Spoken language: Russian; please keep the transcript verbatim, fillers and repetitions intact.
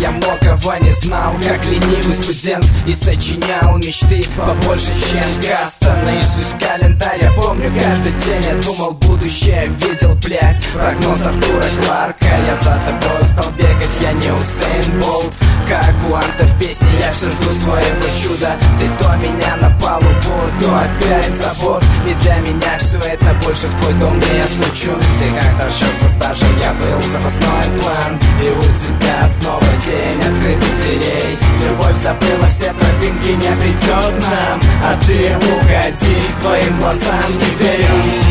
я многого не знал, как ленивый студент, и сочинял мечты побольше, чем каста. Наизусть календарь я помню каждый день. Я думал, будущее видел, блять, прогноз Артура Кларка. Я за тобой стал бегать, я не Усейн Болт. Как у Анта в песне, я все жду своего чуда. Ты то меня на палубу, то опять забор. И для меня все это больше в твой дом не я стучу. Ты как торчок со стажем, я был запасной план. И у тебя снова день открытых дверей. Любовь забыла все тропинки, не придет к нам. А ты уходи, твоим глазам не верю.